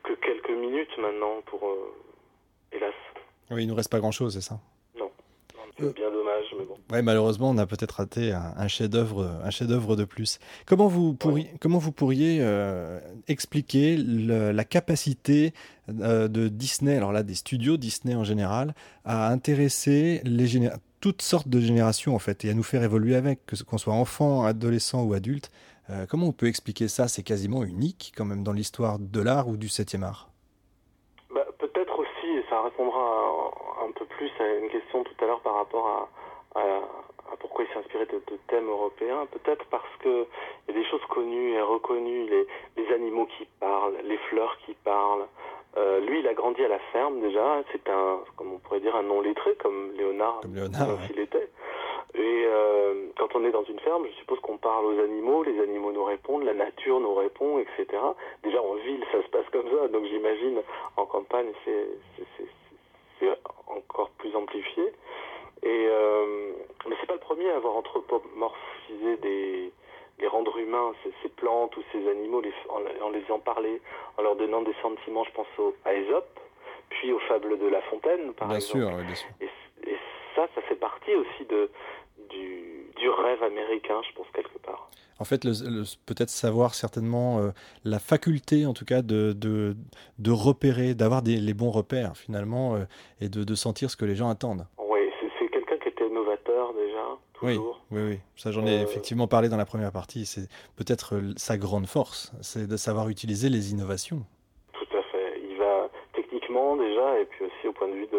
que quelques minutes maintenant pour... hélas. Oui, il nous reste pas grand-chose, c'est ça? Non, c'est bien dommage, mais bon. Ouais, malheureusement, on a peut-être raté un chef-d'œuvre de plus. Comment vous pourriez expliquer la capacité de Disney, alors là, des studios Disney en général, à intéresser toutes sortes de générations en fait, et à nous faire évoluer avec, qu'on soit enfant, adolescent ou adulte. Comment on peut expliquer ça? C'est quasiment unique quand même dans l'histoire de l'art ou du 7e art. Peut-être aussi, et ça répondra un peu plus à une question tout à l'heure par rapport à pourquoi il s'est inspiré de thèmes européens, peut-être parce que il y a des choses connues et reconnues, les animaux qui parlent, les fleurs qui parlent. Lui, il a grandi à la ferme déjà, c'est comme on pourrait dire, un non-lettré, comme Léonard Ouais. il était. Et quand on est dans une ferme, je suppose qu'on parle aux animaux, les animaux nous répondent, la nature nous répond, etc. Déjà en ville, ça se passe comme ça, donc j'imagine en campagne, c'est encore plus amplifié. Mais c'est pas le premier à avoir anthropomorphisé les rendre humains, ces plantes ou ces animaux, en les en parler, en leur donnant des sentiments. Je pense à Ésope, puis aux fables de La Fontaine, par exemple. Bien sûr, oui, bien sûr. Et ça fait partie aussi du rêve américain, je pense, quelque part. En fait, peut-être savoir certainement la faculté, en tout cas, de repérer, d'avoir les bons repères, finalement, et de sentir ce que les gens attendent. Oui, c'est quelqu'un qui était novateur, déjà, toujours. Oui. Ça, j'en ai effectivement parlé dans la première partie. C'est peut-être sa grande force, c'est de savoir utiliser les innovations. Tout à fait. Il va techniquement, déjà, et puis aussi au point de vue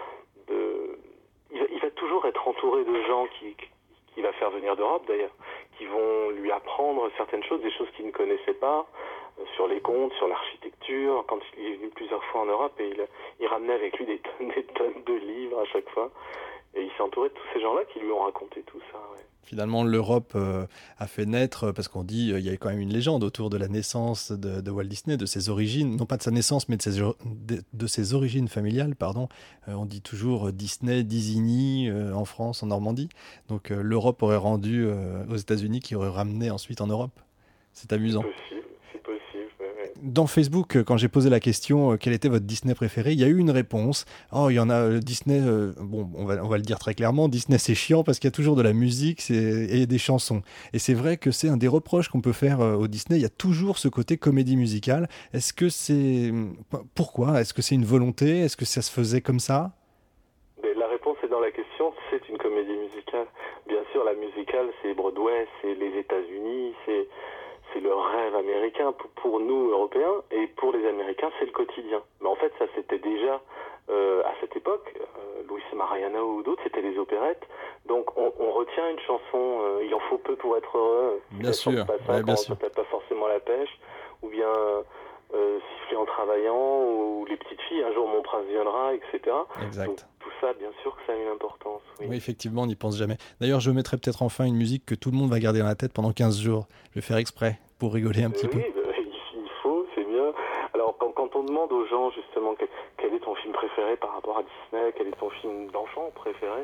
il va toujours être entouré de gens qui va faire venir d'Europe, d'ailleurs, qui vont lui apprendre certaines choses, des choses qu'il ne connaissait pas, sur les contes, sur l'architecture. Quand il est venu plusieurs fois en Europe, et il ramenait avec lui des tonnes de livres à chaque fois. Et il s'est entouré de tous ces gens-là qui lui ont raconté tout ça. Ouais. Finalement, l'Europe a fait naître, parce qu'on dit il y a quand même une légende autour de la naissance de Walt Disney, de ses origines, non pas de sa naissance, mais de ses origines familiales, pardon. On dit toujours Disney, Disney en France, en Normandie. Donc l'Europe aurait rendu aux États-Unis, qui aurait ramené ensuite en Europe. C'est amusant. C'est possible, ouais. Dans Facebook, quand j'ai posé la question quel était votre Disney préféré, il y a eu une réponse. Oh, il y en a Disney. Bon, on va le dire très clairement. Disney, c'est chiant parce qu'il y a toujours de la musique et des chansons. Et c'est vrai que c'est un des reproches qu'on peut faire au Disney. Il y a toujours ce côté comédie musicale. Est-ce que c'est pourquoi? Est-ce que c'est une volonté? Est-ce que ça se faisait comme ça? Mais la réponse est dans la question. C'est une comédie musicale. Bien sûr, la musicale, c'est Broadway, c'est les États-Unis, c'est le rêve américain pour nous, Européens, et pour les Américains, c'est le quotidien. Mais en fait, ça, c'était déjà, à cette époque, Luis Mariano ou d'autres, c'était les opérettes. Donc, on retient une chanson, il en faut peu pour être heureux. Bien sûr, bien sûr. Peut-être pas forcément la pêche, ou bien siffler en travaillant, ou les petites filles, un jour mon prince viendra, etc. Exact. Donc, tout ça, bien sûr que ça a une importance. Oui, effectivement, on n'y pense jamais. D'ailleurs, je mettrai peut-être enfin une musique que tout le monde va garder dans la tête pendant 15 jours. Je vais faire exprès pour rigoler un petit peu. Oui, il faut, c'est bien. Alors, quand on demande aux gens, justement, quel est ton film préféré par rapport à Disney, quel est ton film d'enfant préféré,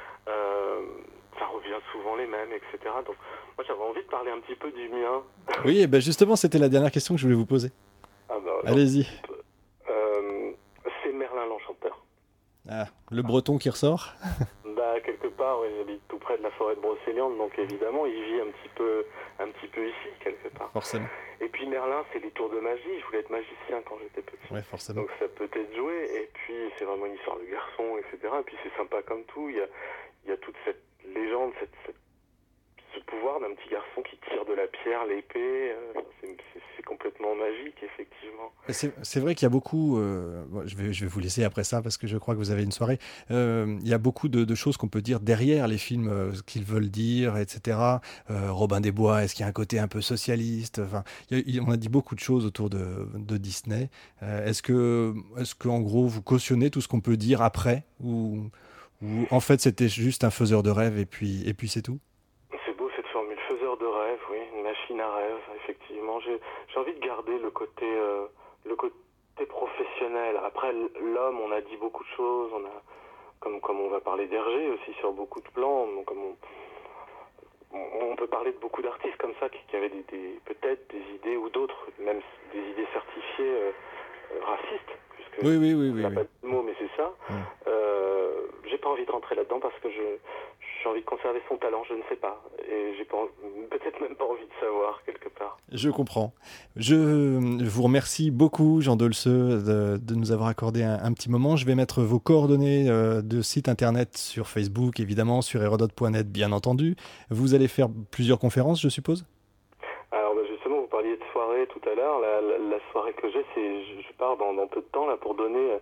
ça revient souvent les mêmes, etc. Donc, moi, j'avais envie de parler un petit peu du mien. Oui, et ben justement, c'était la dernière question que je voulais vous poser. Allez-y. C'est Merlin l'Enchanteur. Ah, le breton qui ressort. Quelque part, oui, j'habite tout près de la forêt de Brocéliande, donc évidemment, il vit un petit peu ici, quelque part. Forcément. Et puis Merlin, c'est les tours de magie. Je voulais être magicien quand j'étais petit. Ouais, forcément. Donc ça peut être joué. Et puis c'est vraiment une histoire de garçon, etc. Et puis c'est sympa comme tout. Il y a toute cette légende, ce pouvoir d'un petit garçon qui tire de la pierre, l'épée. C'est complètement magique, effectivement. C'est vrai qu'il y a beaucoup... bon, je vais vous laisser après ça parce que je crois que vous avez une soirée. Il y a beaucoup de choses qu'on peut dire derrière les films, ce qu'ils veulent dire, etc. Robin des Bois, est-ce qu'il y a un côté un peu socialiste? Enfin, on a dit beaucoup de choses autour de Disney. Est-ce que en gros, vous cautionnez tout ce qu'on peut dire après ou en fait, c'était juste un faiseur de rêve et puis c'est tout? C'est beau cette formule, faiseur de rêve, oui, une machine à rêve, effectivement. J'ai envie de garder le côté professionnel. Après, l'homme, on a dit beaucoup de choses, comme on va parler d'Hergé aussi sur beaucoup de plans, comme on peut parler de beaucoup d'artistes comme ça qui avaient peut-être des idées ou d'autres, même des idées certifiées Oui, on n'a pas de mots, mais c'est ça. J'ai pas envie de rentrer là-dedans parce que j'ai envie de conserver son talent, je ne sais pas. Et j'ai peut-être même pas envie de savoir, quelque part. Je comprends. Je vous remercie beaucoup, Jean Dolceux, de nous avoir accordé un petit moment. Je vais mettre vos coordonnées de site internet sur Facebook, évidemment, sur Hérodote.net, bien entendu. Vous allez faire plusieurs conférences, je suppose ? Alors justement, vous parliez de soirée tout à l'heure. La soirée que j'ai, je pars dans peu de temps là pour donner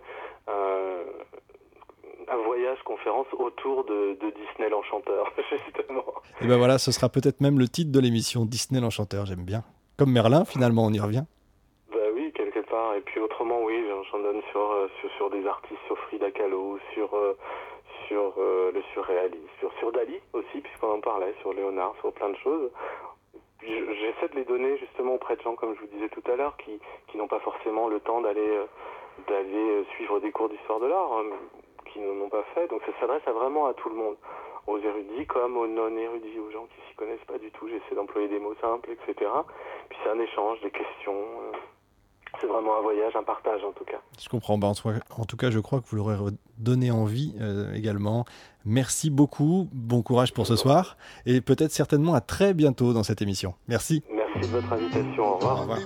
un voyage conférence autour de Disney l'Enchanteur, justement. Et ben voilà, ce sera peut-être même le titre de l'émission, Disney l'Enchanteur, j'aime bien. Comme Merlin, finalement, on y revient. Bah oui, quelque part. Et puis autrement, oui, j'en donne sur des artistes, sur Frida Kahlo, sur le surréalisme, sur Dali aussi, puisqu'on en parlait, sur Léonard, sur plein de choses. J'essaie de les donner justement auprès de gens, comme je vous disais tout à l'heure, qui n'ont pas forcément le temps d'aller suivre des cours d'histoire de l'art, qui n'en ont pas fait. Donc ça s'adresse vraiment à tout le monde, aux érudits comme aux non-érudits, aux gens qui s'y connaissent pas du tout. J'essaie d'employer des mots simples, etc. Puis c'est un échange, des questions. C'est vraiment un voyage, un partage en tout cas. Je comprends. En tout cas, je crois que vous l'aurez donné envie également. Merci beaucoup. Bon courage pour ce soir. Et peut-être certainement à très bientôt dans cette émission. Merci. Merci de votre invitation. Au revoir. Au revoir.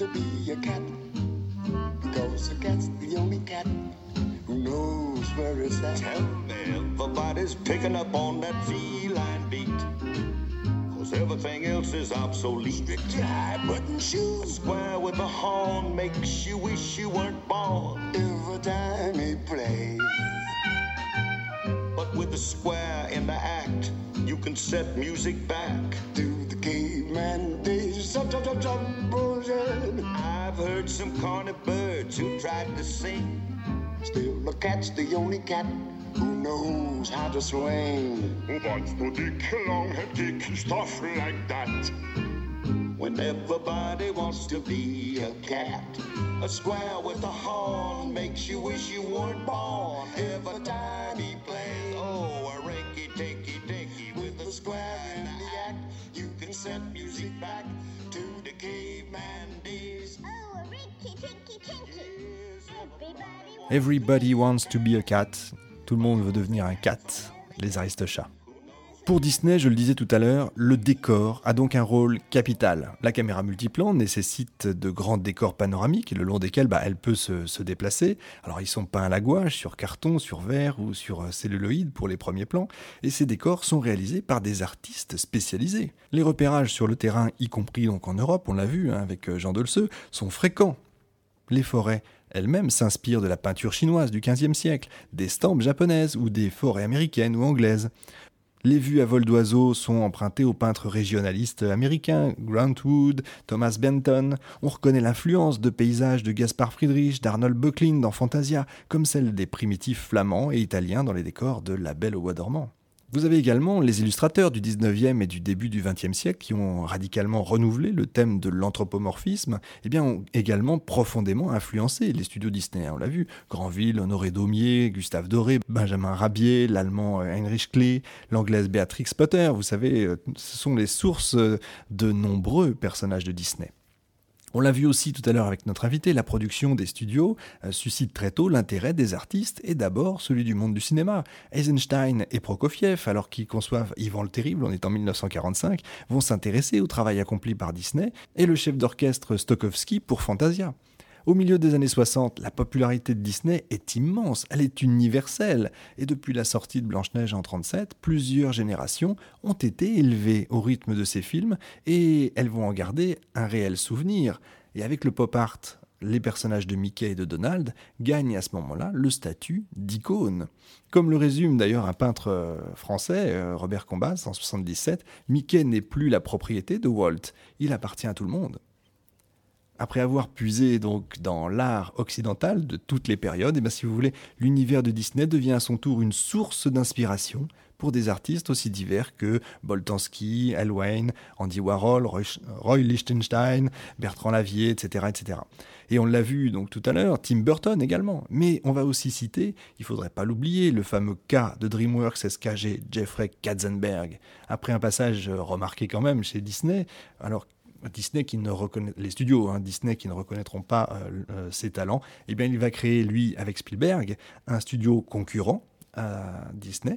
Everybody's picking up on that feline beat, 'cause everything else is obsolete. Strict high button shoes, a square with a horn makes you wish you weren't born every time he plays. But with the square in the act, you can set music back to the caveman days. I've heard some corny birds who tried to sing. Still, the cat's the only cat who knows how to swing. What's the dick, long-head dick, stuff like that? When everybody wants to be a cat, a square with a horn makes you wish you weren't born every time he plays. Oh, a rinky-tinky-dinky with a square in the act. You can set music back to the caveman days. Oh, a rinky-tinky-tinky. Everybody wants to be a cat. Tout le monde veut devenir un cat, les Aristochats. Pour Disney, je le disais tout à l'heure, le décor a donc un rôle capital. La caméra multiplan nécessite de grands décors panoramiques, le long desquels elle peut se déplacer. Alors ils sont peints à la gouache, sur carton, sur verre ou sur celluloïd pour les premiers plans, et ces décors sont réalisés par des artistes spécialisés. Les repérages sur le terrain, y compris donc en Europe, on l'a vu avec Jean Dolceux, sont fréquents. Les forêts elles-mêmes s'inspirent de la peinture chinoise du XVe siècle, des stampes japonaises ou des forêts américaines ou anglaises. Les vues à vol d'oiseau sont empruntées aux peintres régionalistes américains, Grant Wood, Thomas Benton. On reconnaît l'influence de paysages de Gaspard Friedrich, d'Arnold Böcklin dans Fantasia, comme celle des primitifs flamands et italiens dans les décors de La Belle au bois dormant. Vous avez également les illustrateurs du 19e et du début du 20e siècle qui ont radicalement renouvelé le thème de l'anthropomorphisme, ont également profondément influencé les studios Disney. On l'a vu, Granville, Honoré Daumier, Gustave Doré, Benjamin Rabier, l'allemand Heinrich Klee, l'anglaise Beatrix Potter. Vous savez, ce sont les sources de nombreux personnages de Disney. On l'a vu aussi tout à l'heure avec notre invité, la production des studios suscite très tôt l'intérêt des artistes et d'abord celui du monde du cinéma. Eisenstein et Prokofiev, alors qu'ils conçoivent Ivan le Terrible, on est en 1945, vont s'intéresser au travail accompli par Disney et le chef d'orchestre Stokowski pour Fantasia. Au milieu des années 60, la popularité de Disney est immense, elle est universelle. Et depuis la sortie de Blanche-Neige en 1937, plusieurs générations ont été élevées au rythme de ces films et elles vont en garder un réel souvenir. Et avec le pop art, les personnages de Mickey et de Donald gagnent à ce moment-là le statut d'icône. Comme le résume d'ailleurs un peintre français, Robert Combas, en 1977, Mickey n'est plus la propriété de Walt, il appartient à tout le monde. Après avoir puisé donc dans l'art occidental de toutes les périodes, si vous voulez, l'univers de Disney devient à son tour une source d'inspiration pour des artistes aussi divers que Boltanski, Al Wayne, Andy Warhol, Roy Lichtenstein, Bertrand Lavier, etc., etc. Et on l'a vu donc tout à l'heure, Tim Burton également. Mais on va aussi citer, il ne faudrait pas l'oublier, le fameux cas de DreamWorks SKG Jeffrey Katzenberg. Après un passage remarqué quand même chez Disney, alors Disney les studios Disney qui ne reconnaîtront pas ses talents, eh bien il va créer, lui, avec Spielberg, un studio concurrent à Disney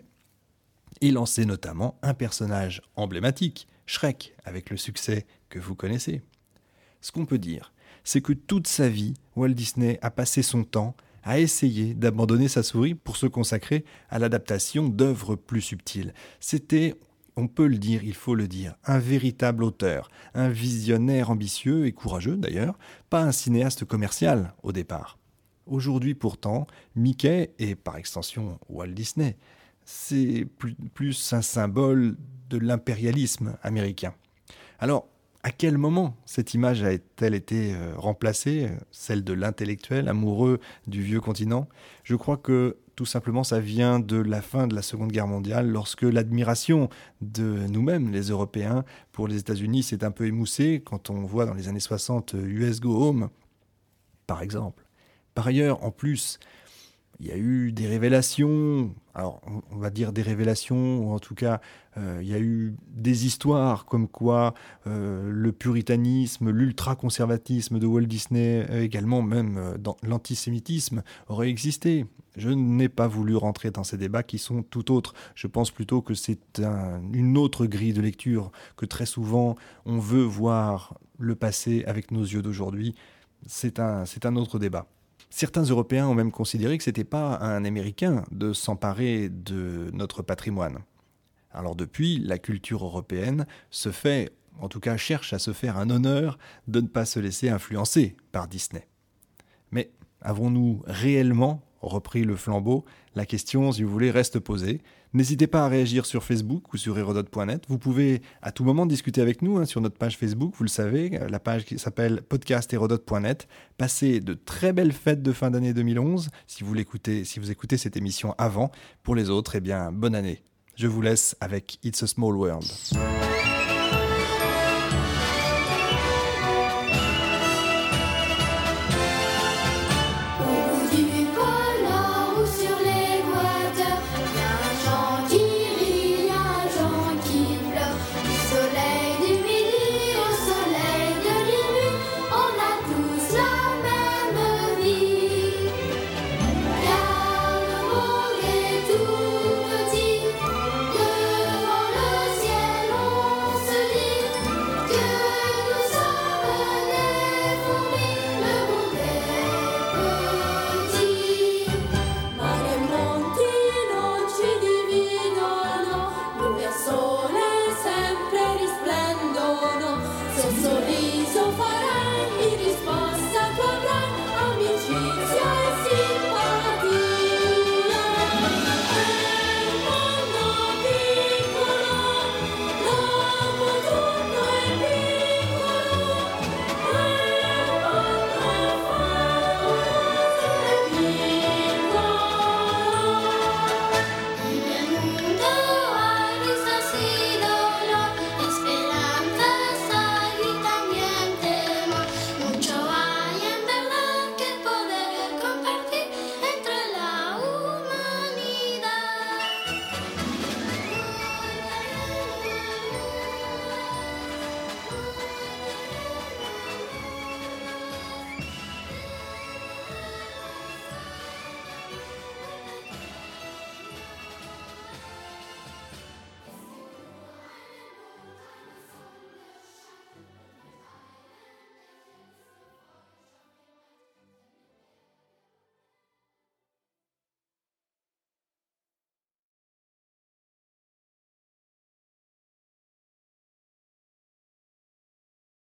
et lancer notamment un personnage emblématique, Shrek, avec le succès que vous connaissez. Ce qu'on peut dire, c'est que toute sa vie, Walt Disney a passé son temps à essayer d'abandonner sa souris pour se consacrer à l'adaptation d'œuvres plus subtiles. C'était, on peut le dire, il faut le dire, un véritable auteur, un visionnaire ambitieux et courageux d'ailleurs, pas un cinéaste commercial au départ. Aujourd'hui pourtant, Mickey, et par extension Walt Disney, c'est plus un symbole de l'impérialisme américain. Alors, à quel moment cette image a-t-elle été remplacée, celle de l'intellectuel amoureux du vieux continent ? Je crois que tout simplement ça vient de la fin de la Seconde Guerre mondiale, lorsque l'admiration de nous-mêmes, les Européens, pour les États-Unis s'est un peu émoussée, quand on voit dans les années 60 US Go Home, par exemple. Par ailleurs, en plus, il y a eu des révélations, alors on va dire des révélations, ou en tout cas, il y a eu des histoires comme quoi le puritanisme, l'ultra-conservatisme de Walt Disney, également même dans l'antisémitisme, aurait existé. Je n'ai pas voulu rentrer dans ces débats qui sont tout autres. Je pense plutôt que c'est une autre grille de lecture, que très souvent on veut voir le passé avec nos yeux d'aujourd'hui. C'est un autre débat. Certains Européens ont même considéré que ce n'était pas à un Américain de s'emparer de notre patrimoine. Alors depuis, la culture européenne se fait, en tout cas cherche à se faire un honneur de ne pas se laisser influencer par Disney. Mais avons-nous réellement repris le flambeau ? La question, si vous voulez, reste posée. N'hésitez pas à réagir sur Facebook ou sur Hérodote.net. Vous pouvez à tout moment discuter avec nous sur notre page Facebook, vous le savez, la page qui s'appelle podcastherodote.net. Passez de très belles fêtes de fin d'année 2011, si vous écoutez cette émission avant. Pour les autres, eh bien, bonne année. Je vous laisse avec It's a Small World.